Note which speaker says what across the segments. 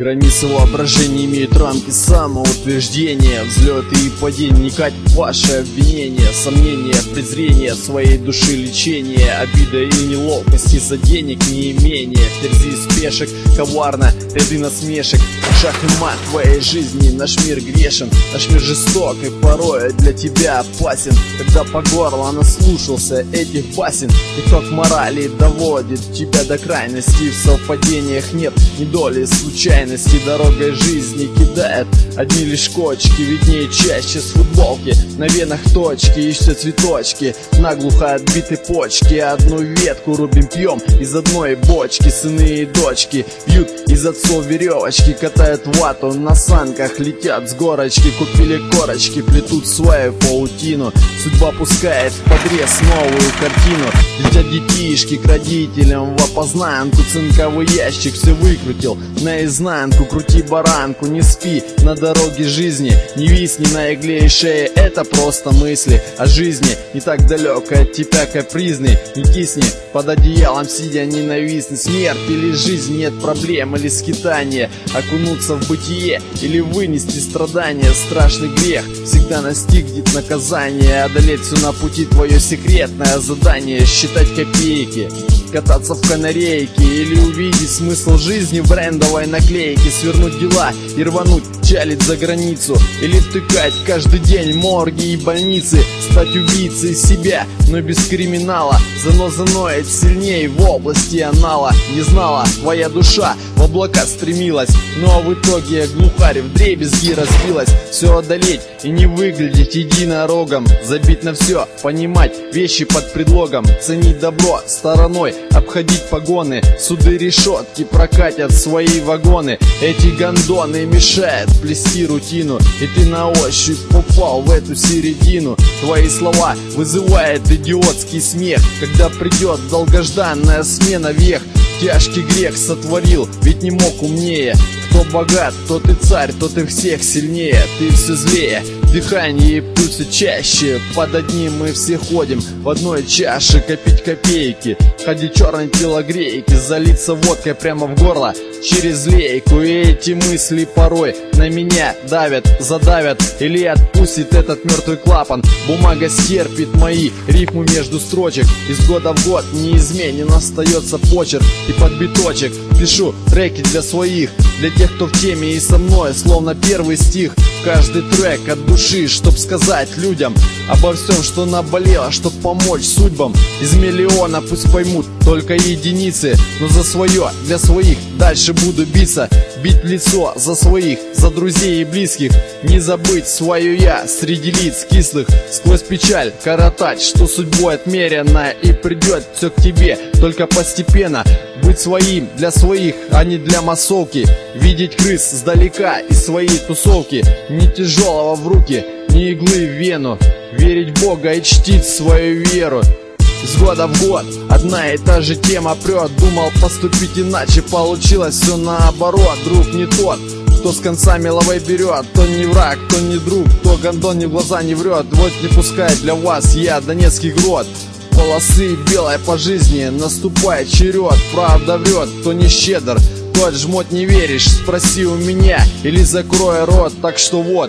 Speaker 1: Границы воображения имеют рамки самоутверждения. Взлеты и падения, не кать ваши обвинения. Сомнения, презрение своей души, лечение. Обида и неловкость из-за денег неимения. Терзи спешек, коварно, ряды насмешек. Шаг и мат твоей жизни, наш мир грешен. Наш мир жесток и порой для тебя опасен. Когда по горло наслушался этих басен, итог морали доводит тебя до крайности. В совпадениях нет ни доли случайности. Дорогой жизни кидает одни лишь кочки. Виднее чаще с футболки, на венах точки, ищут цветочки, наглухо отбиты почки. Одну ветку рубим, пьем из одной бочки. Сыны и дочки вьют из отцов веревочки, катают вату на санках, летят с горочки. Купили корочки, плетут свою паутину. Судьба пускает в подрез новую картину. Летят детишки к родителям в опознанку. Цинковый ящик все выкрутил наизнанку. Крути баранку, не спи на дороге жизни. Не висни на игле и шее, это просто мысли о жизни. Не так далеко от тебя капризный. Не кисни под одеялом сидя ненавистный. Смерть или жизнь, нет проблем или скитания. Окунуться в бытие или вынести страдания. Страшный грех всегда настигнет наказание. Одолеть все на пути твое секретное задание. Считать копейки, кататься в канарейке или увидеть смысл жизни в брендовой наклейке. Свернуть дела и рвануть, чалить за границу. Или втыкать каждый день морги и больницы. Стать убийцей себя, но без криминала. Заноза ноет сильнее в области анала. Не знала твоя душа, в облака стремилась, но в итоге глухарь вдребезги разбилась. Все одолеть и не выглядеть единорогом. Забить на все, понимать вещи под предлогом. Ценить добро стороной, обходить погоны. Суды решетки прокатят свои вагоны. Эти гондоны мешают плести рутину, и ты на ощупь попал в эту середину. Твои слова вызывают идиотский смех, когда придет долгожданная смена вех. Тяжкий грех сотворил, ведь не мог умнее. Кто богат, тот и царь, тот и всех сильнее. Ты все злее, дыхание и пульсы чаще. Под одним мы все ходим в одной чаше. Копить копейки, ходить черной телогрейки. Залиться водкой прямо в горло через лейку. И эти мысли порой на меня давят, задавят или отпустит этот мертвый клапан. Бумага стерпит мои рифмы между строчек. Из года в год неизменен остается почерк. И под биточек пишу треки для своих, для тех, кто в теме и со мной, словно первый стих. Каждый трек от души, чтоб сказать людям обо всем, что наболело, чтоб помочь судьбам. Из миллиона пусть поймут только единицы, но за свое, для своих дальше буду биться. Бить лицо за своих, за друзей и близких. Не забыть свое я среди лиц кислых. Сквозь печаль коротать, что судьбой отмерено. И придет все к тебе, только постепенно. Быть своим для своих, а не для массовки. Видеть крыс сдалека из своей тусовки. Не тяжелого в руки, ни иглы в вену. Верить в Бога и чтить свою веру. С года в год одна и та же тема прет. Думал поступить иначе, получилось все наоборот. Друг не тот, кто с концами лавой берет. То не враг, то не друг, то гондон ни в глаза не врет. Вот не пускай для вас я донецкий грот. Полосы белой по жизни, наступает черед. Правда врет, кто не щедр, тот жмот не веришь. Спроси у меня или закрой рот. Так что вот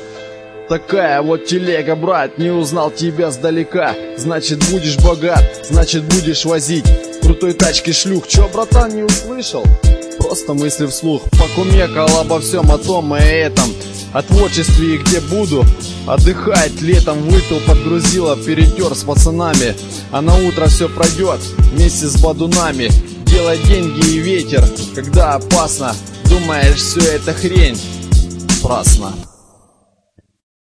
Speaker 1: такая вот телега, брат. Не узнал тебя сдалека, значит будешь богат, значит будешь возить крутой тачки шлюх. Чё, братан, не услышал? Просто мысли вслух. Покумекал обо всем о том и этом, о творчестве и где буду отдыхать летом. Выпил, подгрузила, перетер с пацанами. А на утро все пройдет вместе с бадунами. Делай деньги и ветер, когда опасно. Думаешь, все это хрень? Праздно.